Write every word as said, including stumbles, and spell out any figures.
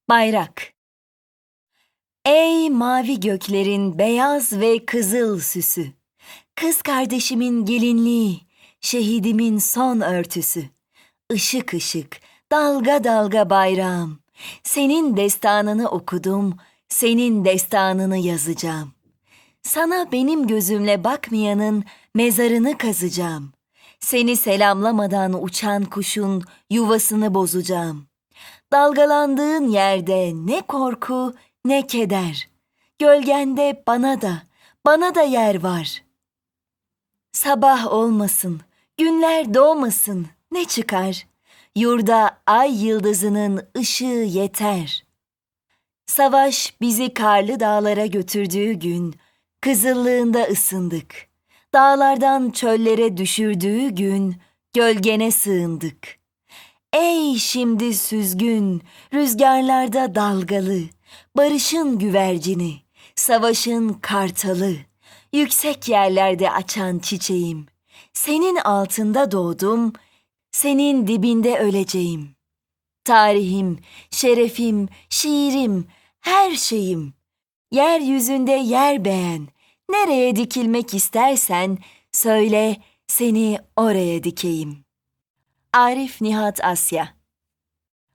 Bayrak. Ey mavi göklerin beyaz ve kızıl süsü, kız kardeşimin gelinliği, şehidimin son örtüsü, ışık ışık, dalga dalga bayrağım, senin destanını okudum, senin destanını yazacağım. Sana benim gözümle bakmayanın mezarını kazacağım. Seni selamlamadan uçan kuşun yuvasını bozacağım. Dalgalandığın yerde ne korku ne keder. Gölgende bana da, bana da yer var. Sabah olmasın, günler doğmasın, ne çıkar? Yurda ay yıldızının ışığı yeter. Savaş bizi karlı dağlara götürdüğü gün, kızıllığında ısındık. Dağlardan çöllere düşürdüğü gün, gölgene sığındık. Ey şimdi süzgün, rüzgarlarda dalgalı, barışın güvercini, savaşın kartalı, yüksek yerlerde açan çiçeğim. Senin altında doğdum, senin dibinde öleceğim. Tarihim, şerefim, şiirim, her şeyim. Yeryüzünde yer beğen, nereye dikilmek istersen söyle, seni oraya dikeyim. Arif Nihat Asya.